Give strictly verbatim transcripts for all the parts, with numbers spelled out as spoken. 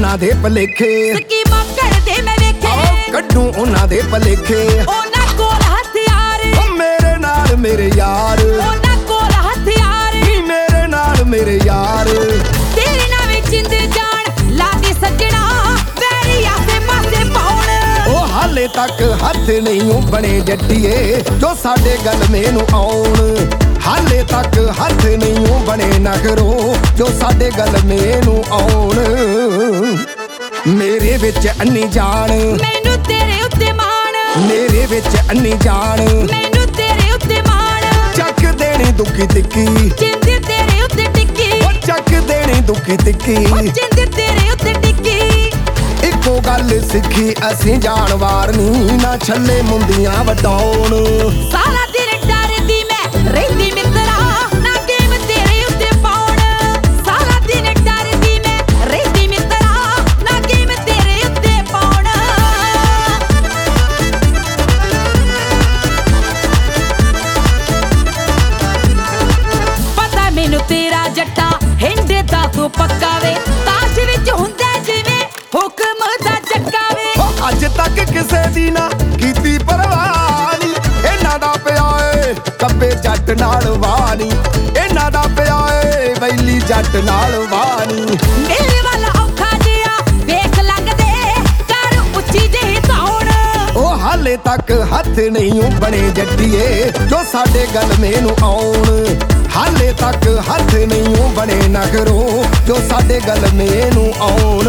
ਉਹਨਾਂ ਦੇ ਭਲੇਖੇ ਸਕੀਮਾਂ ਕਰਦੇ ਮੈਂ ਵੇਖੇ ਕੱਢੂ ਉਹਨਾਂ ਦੇ ਭਲੇਖੇ ਉਹਨਾਂ ਕੋਲ ਹਥਿਆਰ ਓ ਮੇਰੇ ਨਾਲ ਮੇਰੇ ਯਾਰ ਉਹਨਾਂ ਕੋਲ ਹਥਿਆਰ ਨੀ ਮੇਰੇ ਨਾਲ ਮੇਰੇ ਯਾਰ ਤੇਰੇ ਨਾਲ ਵੀ ਜਿੰਦ ਜਾਣ ਲਾਦੀ ਸੱਜਣਾ ਵੈਰੀ ਆਸੇ ਪਾਸੇ ਪਾਉਣ ਉਹ ਹਾਲੇ ਤੱਕ ਹੱਥ ਨਹੀਂ ਓ ਬਣੇ ਜੱਟੀਏ ਜੋ ਸਾਡੇ ਗੱਲ ਮੈਨੂੰ ਆਉਣ ਹਾਲੇ ਤੱਕ ਹੱਥ ਨਹੀਂ ਓ ਬਣੇ ਨਖਰੋ ਜੋ ਸਾਡੇ ਗੱਲ ਮੈਨੂੰ ਆਉਣ ਮੇਰੇ ਵਿੱਚ ਅੰਨੀ ਜਾਣ ਮੈਨੂੰ ਤੇਰੇ ਉੱਤੇ ਮਾਣ ਮੇਰੇ ਵਿੱਚ ਅੰਨੀ ਜਾਣ ਮੈਨੂੰ ਤੇਰੇ ਉੱਤੇ ਮਾਣ ਚੱਕ ਦੇਣੀ ਦੁੱਖੀ ਤਿੱਕੀ ਜਿੰਦ ਤੇਰੇ ਉੱਤੇ ਟਿੱਕੀ ਉਹ ਚੱਕ ਦੇਣੀ ਦੁੱਖੀ ਤਿੱਕੀ ਜਿੰਦ ਤੇਰੇ ਉੱਤੇ ਟਿੱਕੀ ਇੱਕੋ ਗੱਲ ਸਿੱਖੀ ਅਸੀਂ ਜਾਨਵਾਰ ਨਹੀਂ ਨਾ ਛੱਲੇ ਮੁੰਦੀਆਂ ਵਟਾਉਣ ਸਾਰਾ ਦਿਨ ਡਰਦੀ ਮੈਂ ਰਹਿੰਦੀ ਮਿੱਤਰਾ ਨਾ ਗੇਮ ਤੇਰੇ ਉੱਤੇ ਪਾਉਣ ਸਾਰਾ ਦਿਨ ਡਰਦੀ ਮੈਂ ਰਹਿੰਦੀ ਮਿੱਤਰਾ ਨਾ ਗੇਮ ਤੇਰੇ ਉੱਤੇ ਪਾਉਣ ਪਤਾ ਮੈਨੂੰ ਤੇਰਾ ਜੱਟਾ ਹਿੰਦੇ ਦਾ ਤੂੰ ਪੱਕਾ ਵੇ ਤਾਸ਼ ਵਿੱਚ ਹੁੰਦਾ ਜਿਵੇਂ ਹੁਕਮ ਦਾ ਚੱਕਾ ਵੇ ਉਹ ਅੱਜ ਤੱਕ ਕਿਸੇ ਦੀ ਨਾ ਕੀਤੀ ਪਰਵਾਹ ਨੀ ਇਹਨਾਂ ਦਾ ਪਿਆ ਏ ਕੱਬੇ ਜੱਟ ਨਾਲ ਵਾਣੀ ਇਹਨਾਂ ਦਾ ਪਿਆ ਏ ਵੈਲੀ ਜੱਟ ਨਾਲ ਵਾਣੀ ਮੇਰੇ ਵੱਲ ਔਖਾ ਜਿਹਾ ਵੇਖ ਲੱਗਦੇ ਕਰ ਉੱਚੀ ਜਿਹੀ ਧੌਣ ਉਹ ਹਾਲੇ ਤੱਕ ਹੱਥ ਨਹੀਂ ਓ ਬਣੇ ਜੱਟੀਏ ਜੋ ਸਾਡੇ ਗੱਲ ਮੈਨੂੰ ਆਉਣ ਹਾਲੇ ਤੱਕ ਹੱਥ ਨਹੀਂ ਓ ਬਣੇ ਨਖਰੋ ਜੋ ਸਾਡੇ ਗੱਲ ਮੈਨੂੰ ਆਉਣ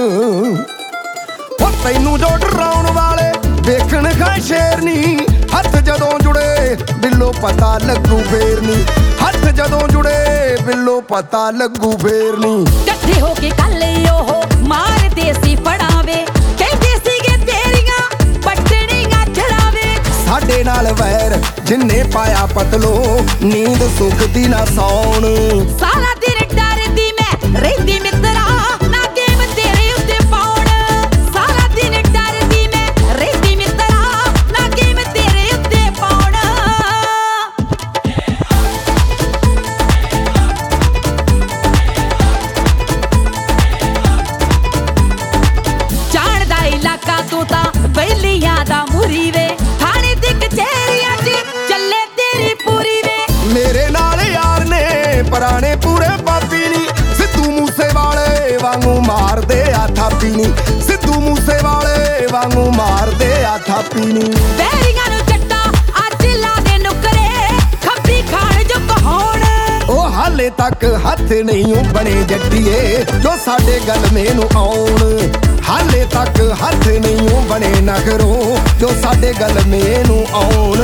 ਉਹ ਤੈਨੂੰ ਜੋ ਡਰਾਉਣ ਵਾਲੇ ਵੇਖਣ ਖਾ ਸ਼ੇਰਨੀ ਹੱਥ ਜਦੋਂ ਜੁੜੇ ਬਿੱਲੋ ਪਤਾ ਲੱਗੂ ਫੇਰ ਨੀ ਹੱਥ ਜਦੋਂ ਜੁੜੇ ਬਿੱਲੋ ਪਤਾ ਲੱਗੂ ਫੇਰ ਨੀ ਇਕੱਠੇ ਹੋ ਕੇ ਕੱਲੇ ਉਹ ਮਾਰਦੇ ਸੀ ਫੜਾਵੇ ਕਹਿੰਦੇ ਸੀਗੇ ਤੇਰੀਆਂ ਪੱਟਣੀਆਂ ਚੜਾਵੇ ਸਾਡੇ ਨਾਲ ਵੈਰ ਜਿੰਨੇ ਪਾਇਆ ਪਤਲੋ ਨੀਂਦ ਸੁੱਖ ਦੀ ਨਾ ਸੌਣ ਸਾਰਾ ਦਿਨ ਡਰਦੀ ਮੈਂ ਰਹਿੰਦੀ ਮਿੱਤਰਾ ਨਾ ਗੇਮ ਤੇਰੇ ਉੱਤੇ ਪਾਉਣ ਸਾਰਾ ਦਿਨ ਡਰਦੀ ਮੈਂ ਰਹਿੰਦੀ ਮਿੱਤਰਾ ਨਾ ਗੇਮ ਤੇਰੇ ਉੱਤੇ ਪਾਉਣ ਜਾਣਦਾ ਇਲਾਕਾ ਤੂੰ ਤਾਂ ਬੈਲੀਆਂ ਦਾ ਮੁਰੀ ਵੇ ਥਾਣੇ ਦੀ ਕਚਹਿਰੀਆਂ 'ਚ ਚੱਲੇ ਤੇਰੀ ਪੂਰੀ ਵੇ ਮੇਰੇ ਨਾਲ ਯਾਰ ਨੇ ਪੁਰਾਣੇ ਪੂਰੇ ਪਾਪੀ ਨੀ ਸਿੱਧੂ ਮੂਸੇ ਵਾਲੇ ਵਾਂਗੂ ਮਾਰਦੇ ਆ ਥਾਪੀ ਨੀ ਸਿੱਧੂ ਮੂਸੇ ਵਾਲੇ ਵਾਂਗੂ ਮਾਰਦੇ ਆ ਥਾਪੀ ਨੀ ਵੈਰੀਆਂ ਨੂੰ ਜੱਟਾ ਅੱਜ ਲਾ ਦੇ ਨੁਕਰੇ ਖੱਬੀ ਖਾਣ ਜੋ ਕਹਾਉਣ ਉਹ ਹਾਲੇ ਤੱਕ ਹੱਥ ਨਹੀਂ ਓ ਬਣੇ ਜੱਟੀਏ ਜੋ ਸਾਡੇ ਗੱਲ ਮੈਨੂੰ ਆਉਣ ਹਾਲੇ ਤੱਕ ਹੱਥ ਨਹੀਂ ਓ ਬਣੇ ਨਖਰੋ ਜੋ ਸਾਡੇ ਗੱਲ ਮੈਨੂੰ ਆਉਣ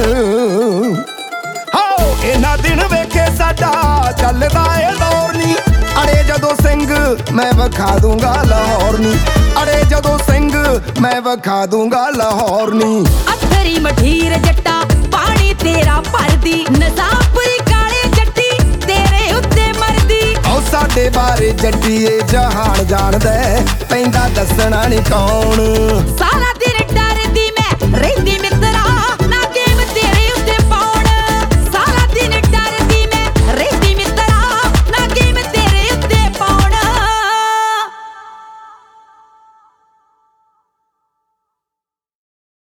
ਹਾਓ ਇਹਨਾਂ ਦਿਨ ਵੇਖੇ ਸਾਡਾ ਚੱਲਦਾ ਏ ਦੌਰ ਨੀ ਅੜੇ ਜਦੋਂ ਸਿੰਘ ਮੈਂ ਵਿਖਾ ਦੂੰਗਾ ਲਾਹੌਰ ਨੀ ਅੜੇ ਜਦੋਂ ਸਿੰਘ ਮੈਂ ਵਿਖਾ ਦੂੰਗਾ ਲਾਹੌਰ ਨੀ ਅਥਰੀ ਮਠੀਰ ਜੱਟਾ ਪਾਣੀ ਤੇਰਾ ਭਰਦੀ ਨਜ਼ਾਪੁਰੀ ਕਾਲੇ ਜੱਟੀ ਤੇਰੇ ਉੱਤੇ ਮਰਦੀ ਉਹ ਸਾਡੇ ਬਾਰੇ ਜੱਟੀਏ ਜਹਾਨ ਜਾਣਦਾ ਪੈਂਦਾ ਦੱਸਣਾ ਨੀ ਕੌਣ ਸਾਰਾ ਦਿਨ ਡਰਦੀ ਮੈਂ ਰਹਿੰਦੀ